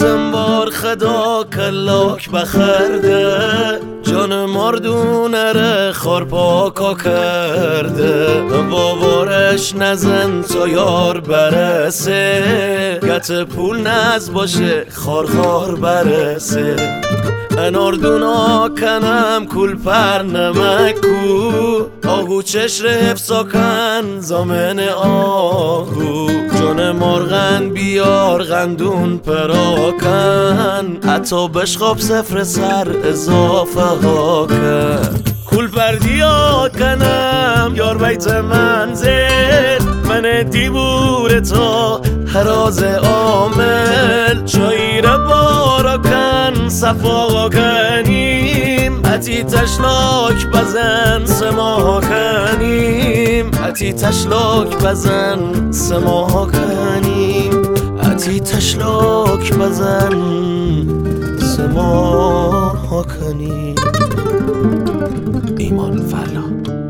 زنبار خدا کلاک بخرده، جان مردونه ره خورپاکا کرده. باورش نزن تا یار برسه، گت پول نز باشه خار برسه. اناردونا کنم کل پر نمکو، آهو چشر حفظا کن زامن آهو. جان مرغن بیار غندون پراکن، حتی بشخاب سفر سر اضافه ها کن. کل پردیا کنم یار بیت منزل، من دیبور تا هراز عامل. چایی را بارا کن صفا کنیم، حتی تشلاک بزن سما کنیم. حتی تشلاک بزن سما کنیم، حتی تشلاک بزن سما کنیم. ایمان فلا